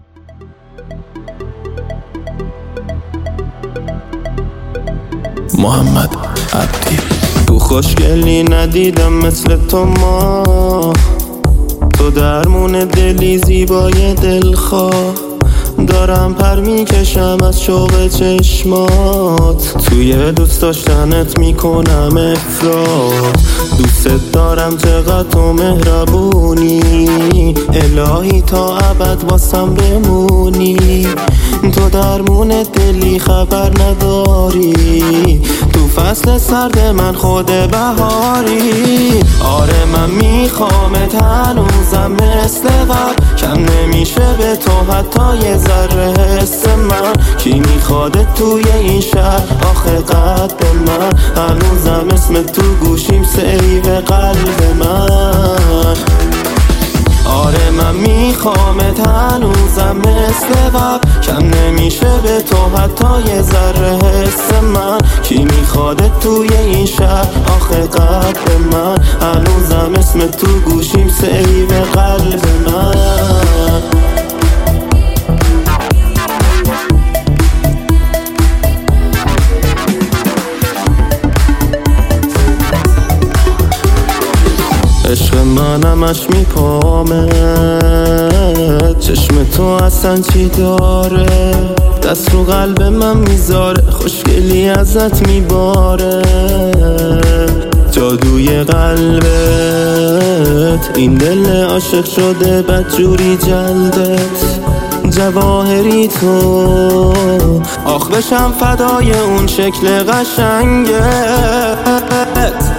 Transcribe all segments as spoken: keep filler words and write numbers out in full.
محمد عبدی. تو خوشگلی ندیدم مثل تو ما، تو درمون دلی زیبای دلخواه. دارم پر میکشم از شوق چشمات، توی دوست داشتنت میکنم افراد. دوست دارم چقدر تو مهربونی، الهی تا ابد واسم بمونی. تو درمون دلی خبر نداری، تو فصل سرد من خود بهاری. آره من میخوامت هنوزم مثل قبل، کم نمیشه به تو حتی یه ذره حس من. کی میخواده توی این شهر آخه قد من، هنوزم اسم تو گوشیم سیو قلب من. آره من میخوامت هنوزم مثل قبل، کم نمیشه به تو حتی یه ذره حس من. کی میخواده توی این شهر آخه قد من، هنوزم اسم تو گوشیم سیو قلب من. عشق منمش میپامه، چشم تو اصلا چی داره؟ دست رو قلب من میذاره، خوشگلی ازت میباره. جادوی قلبت این دل عاشق شده بدجوری جلدت. جواهری تو آخ بشم فدای اون شکل قشنگت.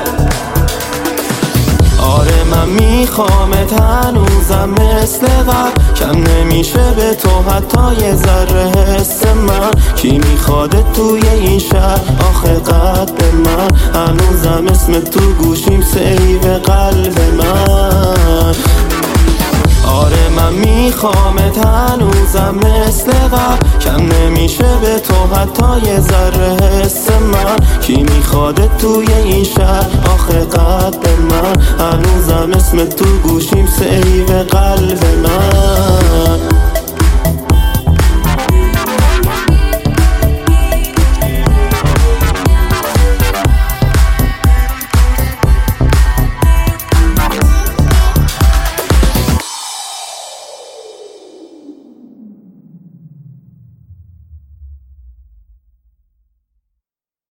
آره من میخوامت هنوزم مثل قبل، کم نمیشه به تو حتی یه ذره حس من. کی میخواده توی این شهر آخه قد من، هنوزم اسم تو گوشیم سیو قلب من. آره من میخوامت هنوزم مثل قبل، کم نمیشه به تو حتی یه ذره حس من. کی میخواده توی این شهر آخه قد من، هنوزم اسم تو گوشیم سیو قلب من.